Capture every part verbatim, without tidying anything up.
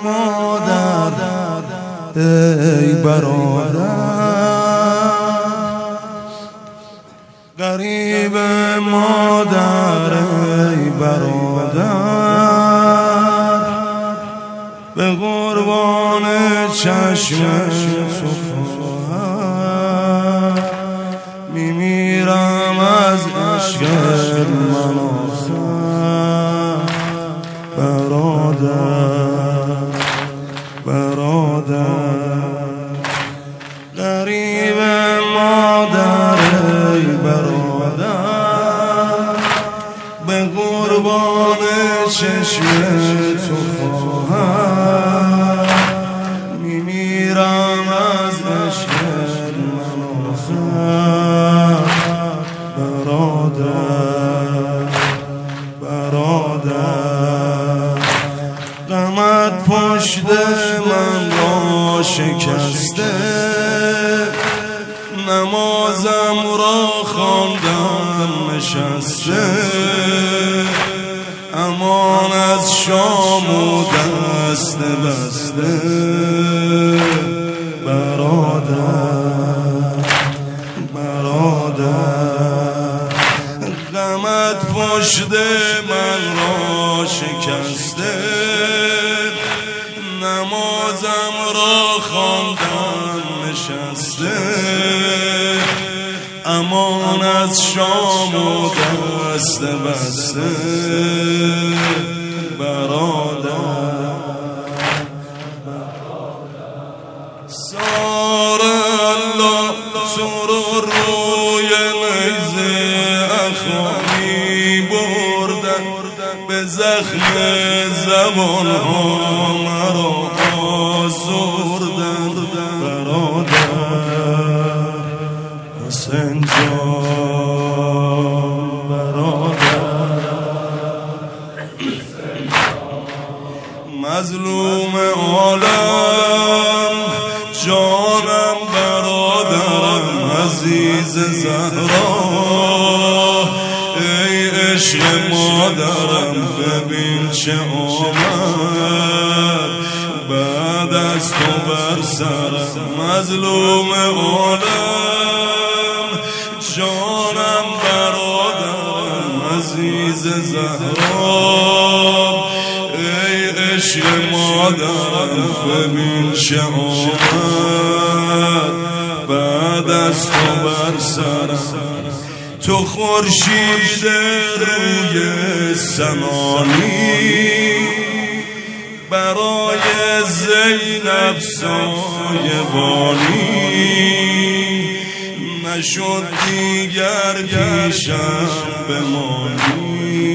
مادر ای برادر، غریب مادر ای برادر، به قربان چشم تو میمیرم از عشق من آخر. برادر برادر، غریب مادر ای برادر، به قربان چشم تو خواهر میمیرم از عشق من آخر. برادر برادر، غمت پشت من را شکسته، نمازم را خواندم نشسته، امان از شام و دست بسته. برادر برادر، غمت پشت من را شکسته، نمازم را خواندم نشسته، امان از شام و دست بسته. برادر سار الله تو رو روی نیزه اخوانی بردن، به زخم زبان ها مرا آزردن. برادر حسین جان، برادر مظلوم عالم جانم، برادرم عزیز زهرا، ای عشق مادرم ببین چه آمد بعد از تو بر سرم. مظلوم عالم جانم، برادرم عزیز زهرا، ای عشق مادرم ببین چه آمد بعد از تو بر سرم. تو خورشید روی سنانی، برای زینب سایه بانی، نشد دیگر پیشم بمانی.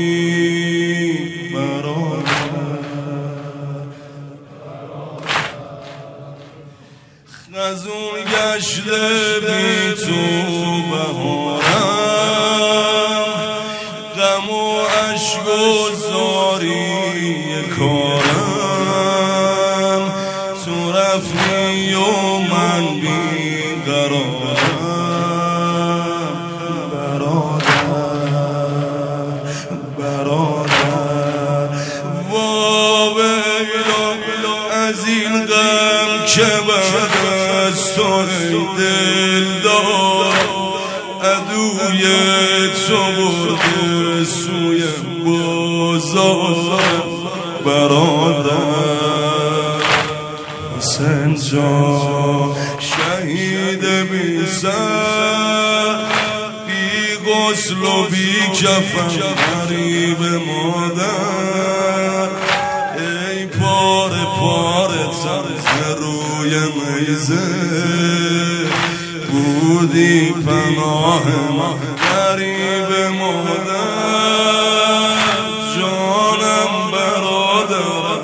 خزون گشته بی تو بهارم، غم و عشق و زاری کارم، تو رفتی و من بی قرارم. برادر برادر، وابلا از این غم که بعد از تو ای دلدار، عدوی تو برده سوی بازار. برادر حسین جان، شهید بی سر، بی غسل و بی کفن، غریب مادر، ای پاره پاره تر روی میزه، بودی پناه ما غریب مادر. جانم برادر،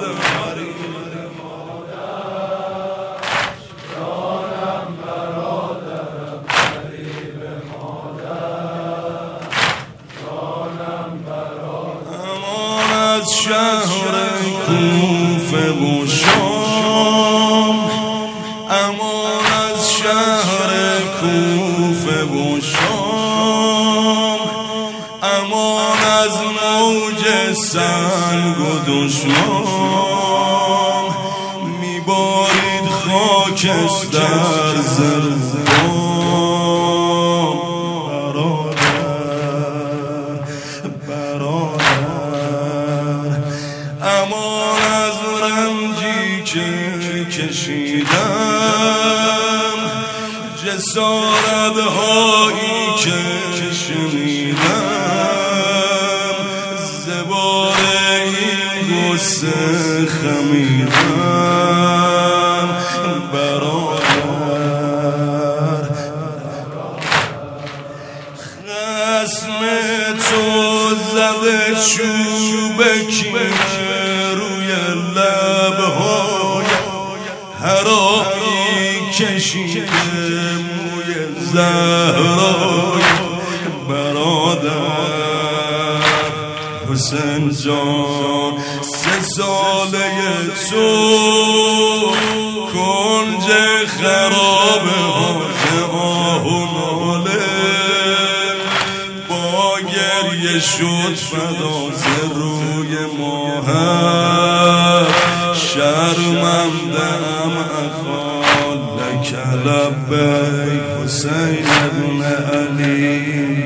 جانم برادرم غریب مادر، جانم برادرم. امان از شهر کوفه و شام، امان از شهر کوفه و شام، امان از موج سنگ و دشمن، خاکستر زربان امان از رنجی که کشیدم جسارت هایی که شنیدم زبار این غصه خمیدم برادر خصم تو زده چوبکی روی لبهای هرایی کشیده موی زهرای برادر حسین جان سه ساله تو کنج خراب حاج آهو ناله با گریه شد فدا ز روی ماهر شرمندم اخا لک لبیک حسین ابن علی